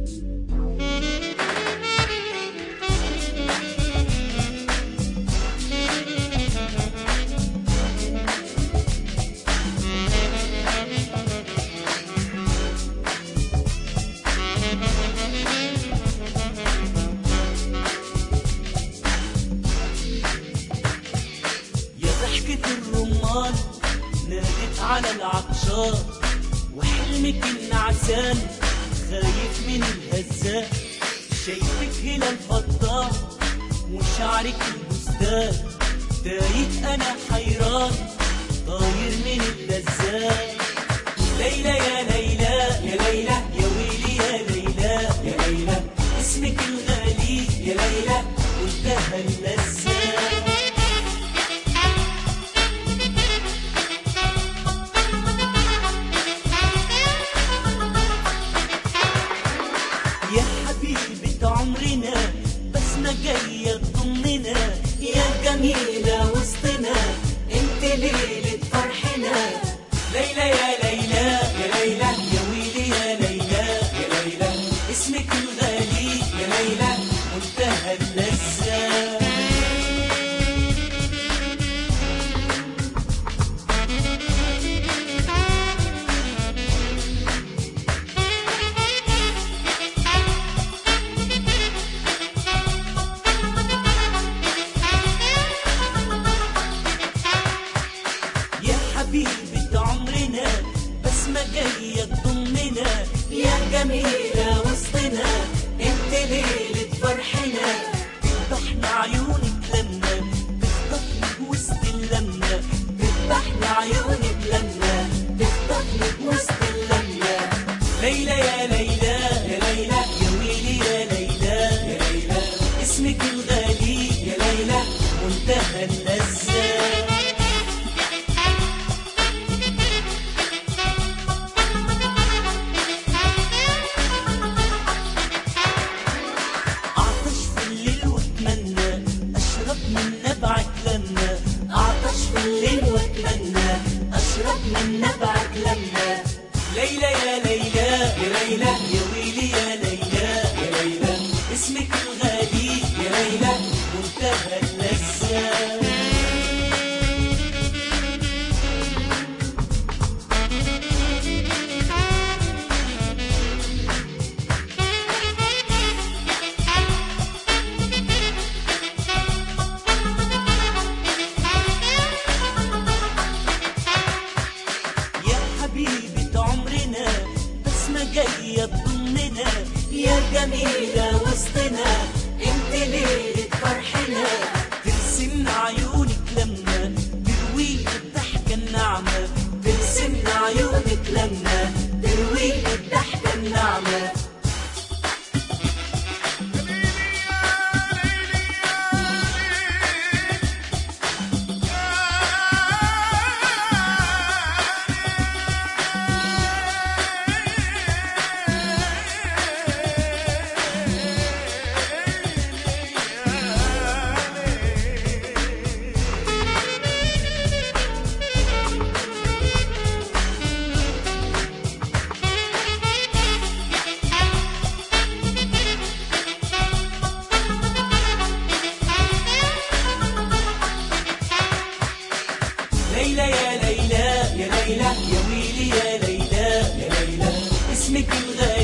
الرمان نادت على العطشان، وحلمك النعسان خايف من الهزان. شايفك هنا الفضان وشعرك البستان، تايه انا حيران طاير من اللذان. ليلى يا ليلى يا ليلى يا ويلي يا ليلى يا ليلى، اسمك الغالي يا ليلى وانتهى اللذان. يا حبيبة عمرنا بسمة جاية تضمنا، يا جميلة وسطنا انت ليلة فرحنا. ليلى يا ليلى يا ليلى يا ويلي يا ليلى يا ليلى، اسمك الغالي يا ليلى منتهى اللذة. حبيبة عمرنا بسمة جاية تضمنا، يا جميلة وسطنا انت ليلة فرحنا. تذبحنا عيونك لما تخطفني بوسط اللمة، تذبحنا عيونك لما تخطفني بوسط اللمة. ليلى يا ليلى يا ليلى يا ويلي يا ليلى يا ليلى، اسمك الغالي يا ليلى منتهى اللذة. من نبعك لما أعطش في الليل وأتمنى أشرب من نبعك لما. ليلى يا ليلى يا ليلى يا ويلي يا ليلى يا ليلى، اسمك الغالي يا ليلى منتهى اللذة. حبيبة عمرنا بسمة جاية تضمنا، يا جميلة وسطنا انت ليلة فرحنا. ترسمنا عيونك لما ترويك الضحكة الناعمة، ترسمنا عيونك لما ترويك الضحكة الناعمة. ليلى يا ليلى يا ليلى يا ويلي يا ليلى يا ليلى، اسمك الغالي